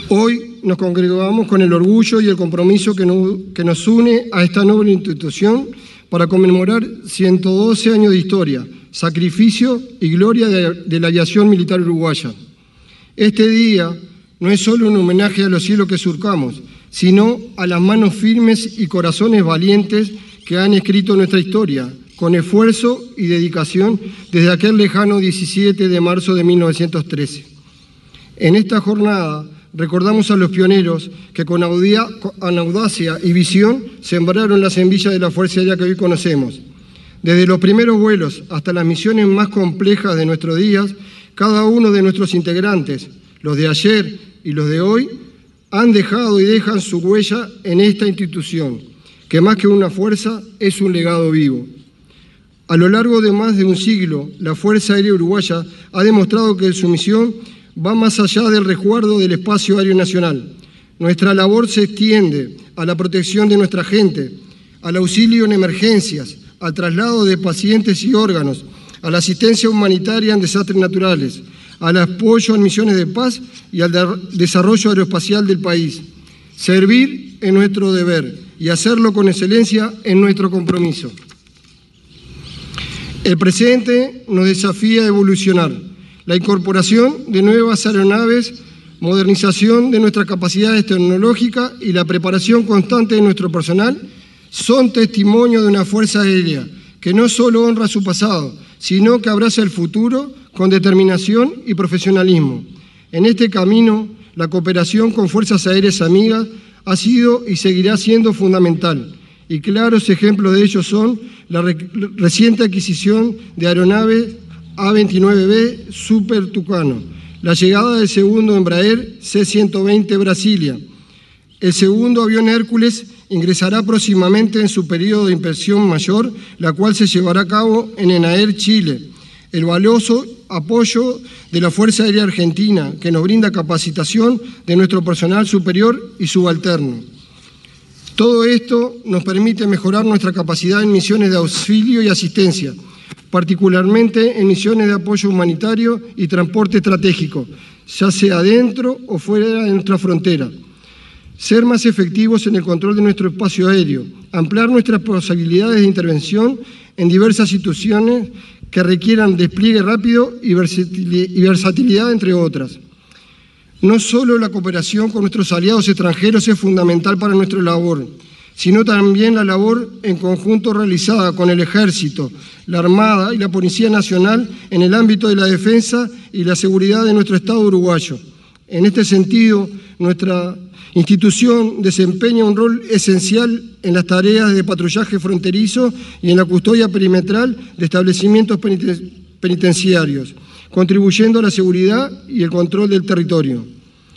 Hoy nos congregamos con el orgullo y el compromiso que nos une a esta noble institución para conmemorar 112 años de historia, sacrificio y gloria de la aviación militar uruguaya. Este día no es solo un homenaje a los cielos que surcamos, sino a las manos firmes y corazones valientes que han escrito nuestra historia, con esfuerzo y dedicación desde aquel lejano 17 de marzo de 1913. En esta jornada recordamos a los pioneros que con audacia y visión sembraron la semilla de la Fuerza Aérea que hoy conocemos. Desde los primeros vuelos hasta las misiones más complejas de nuestros días, cada uno de nuestros integrantes, los de ayer y los de hoy, han dejado y dejan su huella en esta institución, que más que una fuerza es un legado vivo. A lo largo de más de un siglo, la Fuerza Aérea Uruguaya ha demostrado que su misión va más allá del resguardo del espacio aéreo nacional. Nuestra labor se extiende a la protección de nuestra gente, al auxilio en emergencias, al traslado de pacientes y órganos, a la asistencia humanitaria en desastres naturales, al apoyo en misiones de paz y al desarrollo aeroespacial del país. Servir es nuestro deber y hacerlo con excelencia es nuestro compromiso. El presente nos desafía a evolucionar. La incorporación de nuevas aeronaves, modernización de nuestras capacidades tecnológicas y la preparación constante de nuestro personal son testimonio de una fuerza aérea que no solo honra su pasado, sino que abraza el futuro con determinación y profesionalismo. En este camino, la cooperación con fuerzas aéreas amigas ha sido y seguirá siendo fundamental, y claros ejemplos de ello son la reciente adquisición de aeronaves A-29B Super Tucano, la llegada del segundo Embraer C-120 Brasilia. El segundo avión Hércules ingresará próximamente en su periodo de inspección mayor, la cual se llevará a cabo en ENAER, Chile. El valioso apoyo de la Fuerza Aérea Argentina, que nos brinda capacitación de nuestro personal superior y subalterno. Todo esto nos permite mejorar nuestra capacidad en misiones de auxilio y asistencia, particularmente en misiones de apoyo humanitario y transporte estratégico, ya sea dentro o fuera de nuestra frontera. Ser más efectivos en el control de nuestro espacio aéreo, ampliar nuestras posibilidades de intervención en diversas situaciones que requieran despliegue rápido y versatilidad, entre otras. No solo la cooperación con nuestros aliados extranjeros es fundamental para nuestra labor, sino también la labor en conjunto realizada con el Ejército, la Armada y la Policía Nacional en el ámbito de la defensa y la seguridad de nuestro Estado uruguayo. En este sentido, nuestra institución desempeña un rol esencial en las tareas de patrullaje fronterizo y en la custodia perimetral de establecimientos penitenciarios, contribuyendo a la seguridad y el control del territorio.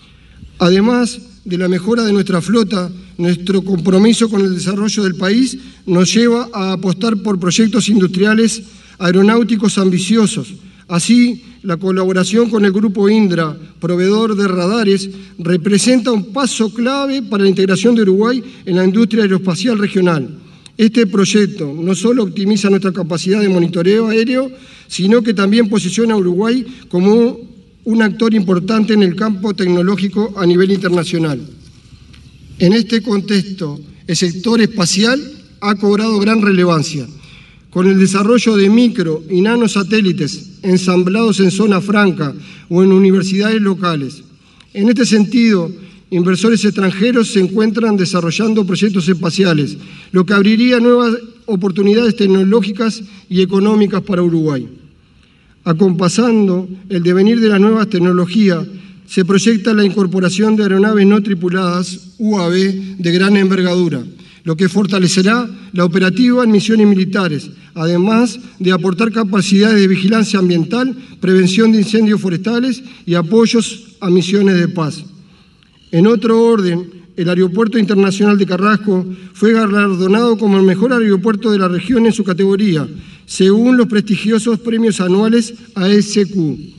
Además de la mejora de nuestra flota, nuestro compromiso con el desarrollo del país nos lleva a apostar por proyectos industriales aeronáuticos ambiciosos. Así, la colaboración con el Grupo Indra, proveedor de radares, representa un paso clave para la integración de Uruguay en la industria aeroespacial regional. Este proyecto no solo optimiza nuestra capacidad de monitoreo aéreo, sino que también posiciona a Uruguay como un actor importante en el campo tecnológico a nivel internacional. En este contexto, el sector espacial ha cobrado gran relevancia, con el desarrollo de micro y nanosatélites ensamblados en zona franca o en universidades locales. En este sentido, inversores extranjeros se encuentran desarrollando proyectos espaciales, lo que abriría nuevas oportunidades tecnológicas y económicas para Uruguay. Acompasando el devenir de las nuevas tecnologías, se proyecta la incorporación de aeronaves no tripuladas, UAV, de gran envergadura, lo que fortalecerá la operativa en misiones militares, además de aportar capacidades de vigilancia ambiental, prevención de incendios forestales y apoyos a misiones de paz. En otro orden, el Aeropuerto Internacional de Carrasco fue galardonado como el mejor aeropuerto de la región en su categoría, según los prestigiosos premios anuales ASQ.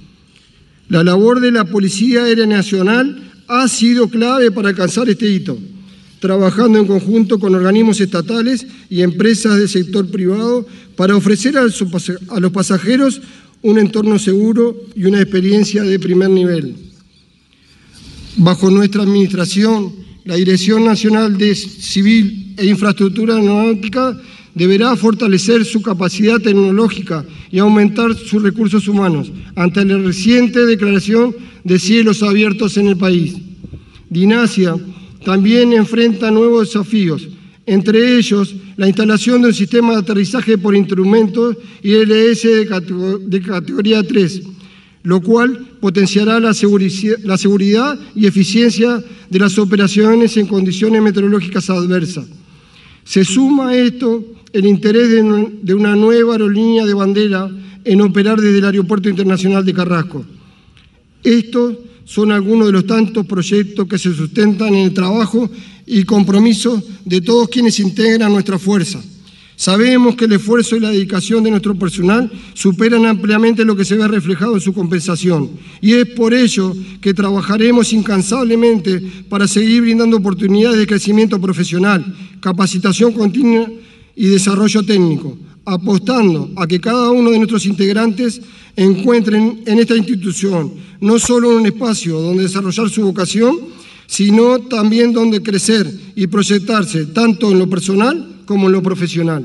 La labor de la Policía Aérea Nacional ha sido clave para alcanzar este hito, trabajando en conjunto con organismos estatales y empresas del sector privado para ofrecer a los pasajeros un entorno seguro y una experiencia de primer nivel. Bajo nuestra administración, la Dirección Nacional de Civil e Infraestructura Aeronáutica deberá fortalecer su capacidad tecnológica y aumentar sus recursos humanos ante la reciente declaración de cielos abiertos en el país. DINASIA también enfrenta nuevos desafíos, entre ellos la instalación de un sistema de aterrizaje por instrumentos ILS de categoría 3, lo cual potenciará la seguridad y eficiencia de las operaciones en condiciones meteorológicas adversas. Se suma a esto el interés de una nueva aerolínea de bandera en operar desde el Aeropuerto Internacional de Carrasco. Estos son algunos de los tantos proyectos que se sustentan en el trabajo y compromiso de todos quienes integran nuestra fuerza. Sabemos que el esfuerzo y la dedicación de nuestro personal superan ampliamente lo que se ve reflejado en su compensación, y es por ello que trabajaremos incansablemente para seguir brindando oportunidades de crecimiento profesional, capacitación continua y desarrollo técnico, apostando a que cada uno de nuestros integrantes encuentren en esta institución no solo un espacio donde desarrollar su vocación, sino también donde crecer y proyectarse tanto en lo personal como en lo profesional.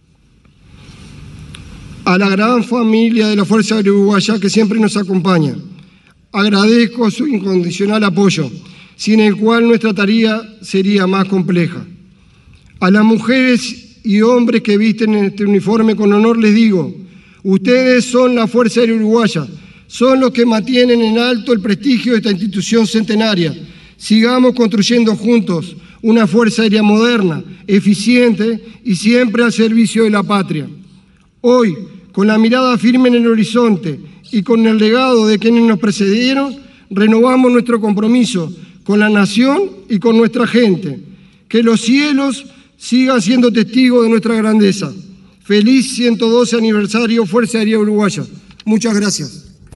A la gran familia de la Fuerza Aérea Uruguaya que siempre nos acompaña, agradezco su incondicional apoyo, sin el cual nuestra tarea sería más compleja. A las mujeres y hombres que visten este uniforme con honor les digo, ustedes son la Fuerza Aérea Uruguaya, son los que mantienen en alto el prestigio de esta institución centenaria. Sigamos construyendo juntos una Fuerza Aérea moderna, eficiente y siempre al servicio de la patria. Hoy, con la mirada firme en el horizonte y con el legado de quienes nos precedieron, renovamos nuestro compromiso con la nación y con nuestra gente. Que los cielos sigan siendo testigos de nuestra grandeza. Feliz 112 aniversario Fuerza Aérea Uruguaya. Muchas gracias.